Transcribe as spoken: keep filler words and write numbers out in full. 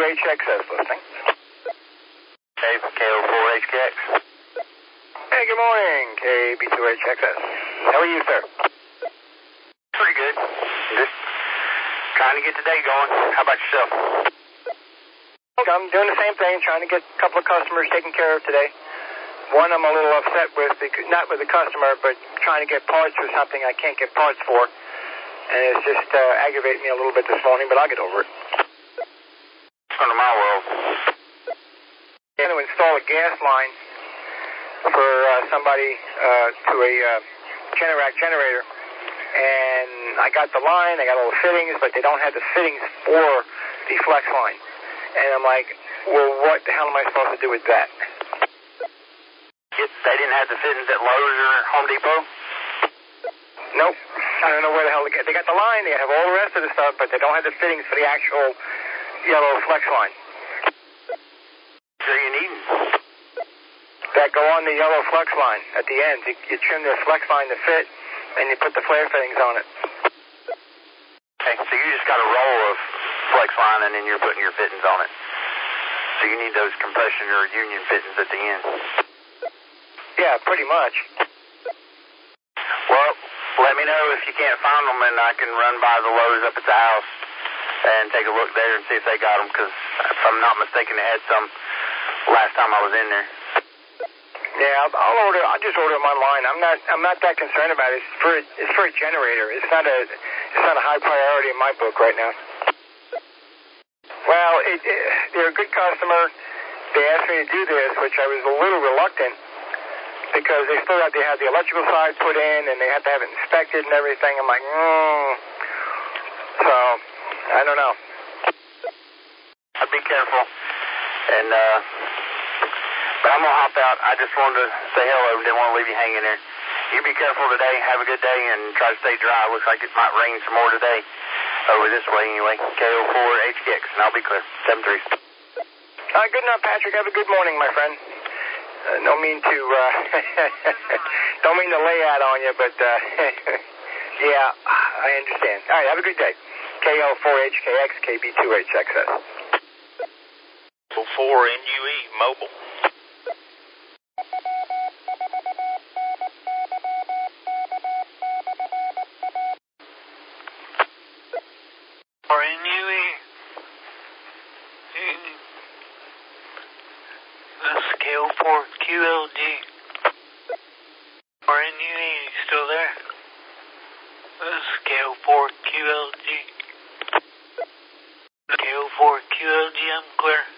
H X S listening. K O four H K X. Hey, good morning, K B two H X S. How are you, sir? Pretty good. Just trying to get the day going. How about yourself? I'm doing the same thing, trying to get a couple of customers taken care of today. One I'm a little upset with, not with the customer, but trying to get parts for something I can't get parts for. And it's just uh, aggravating me a little bit this morning, but I'll get over it. Welcome to my world. I'm going to install a gas line for uh, somebody uh, to a uh, Generac generator. And I got the line, I got all the fittings, but they don't have the fittings for the flex line. And I'm like, well, what the hell am I supposed to do with that? They didn't have the fittings at Lowe's or Home Depot? Nope. I don't know where the hell they get. They got the line, they have all the rest of the stuff, but they don't have the fittings for the actual yellow flex line. So you need that go on the yellow flex line at the end. You, you trim the flex line to fit, and you put the flare fittings on it. Okay, so you just got a roll of flex line, and then you're putting your fittings on it. So you need those compression or union fittings at the end. Yeah, pretty much. Well, let me know if you can't find them, and I can run by the Lowe's up at the house and take a look there and see if they got them, because if I'm not mistaken, they had some last time I was in there. Yeah, I'll, I'll order. I'll just order them online. I'm not. I'm not that concerned about it. It's for. It's for a generator. It's not a. It's not a high priority in my book right now. Well, it, it, they're a good customer. They asked me to do this, which I was a little reluctant because they still have to have the electrical side put in and they have to have it inspected and everything. I'm like, mm. So I don't know. I'd be careful, and uh. But I'm going to hop out. I just wanted to say hello. Didn't want to leave you hanging there. You be careful today. Have a good day and try to stay dry. Looks like it might rain some more today. Over this way anyway. K O four H K X, and I'll be clear. seven three. Uh, good enough, Patrick. Have a good morning, my friend. Uh, no mean to, uh, don't mean to lay out on you, but, uh, yeah, I understand. All right, have a good day. K O four H K X, K B two H X S. four N U E, mobile. R N U E. That's K O four Q L G. R N U E, you still there? That's K O four Q L G. K O four Q L G, I'm clear.